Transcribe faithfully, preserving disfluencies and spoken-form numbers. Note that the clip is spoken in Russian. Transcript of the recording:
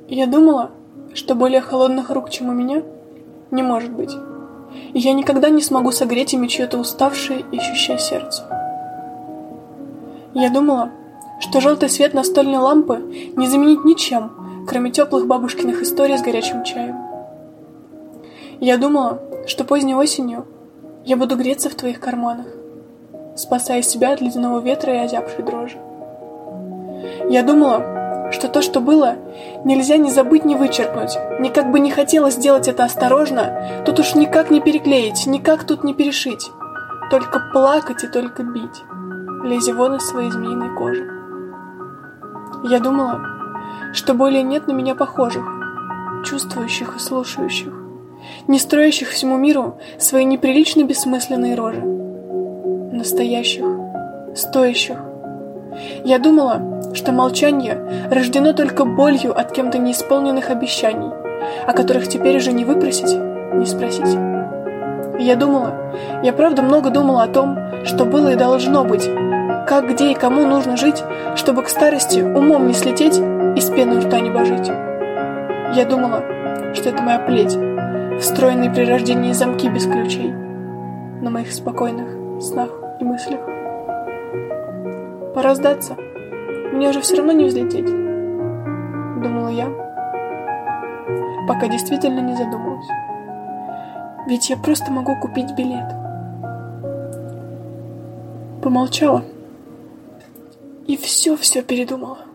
Я думала, что более холодных рук, чем у меня, не может быть, и я никогда не смогу согреть ими чье-то уставшее, ищущее сердце. Я думала, что желтый свет настольной лампы не заменить ничем, кроме теплых бабушкиных историй с горячим чаем. Я думала, что поздней осенью я буду греться в твоих карманах, спасая себя от ледяного ветра и озябшей дрожи. Я думала, что то, что было, нельзя ни забыть, ни вычеркнуть. Ни как бы не хотелось сделать это осторожно, тут уж никак не переклеить, никак тут не перешить. Только плакать и только бить, лезя вон из своей змеиной кожи. Я думала, что более нет на меня похожих, чувствующих и слушающих, не строящих всему миру свои неприлично бессмысленные рожи. Настоящих, стоящих. Я думала, что молчание рождено только болью от кем-то неисполненных обещаний, о которых теперь уже не выпросить, не спросить. Я думала, я правда много думала о том, что было и должно быть, как, где и кому нужно жить, чтобы к старости умом не слететь и с пеной у рта не божить. Я думала, что это моя плеть, встроенные при рождении замки без ключей, на моих спокойных снах и мыслях. Пора сдаться, мне уже все равно не взлететь, думала я, пока действительно не задумалась. Ведь я просто могу купить билет. Помолчала и все-все передумала.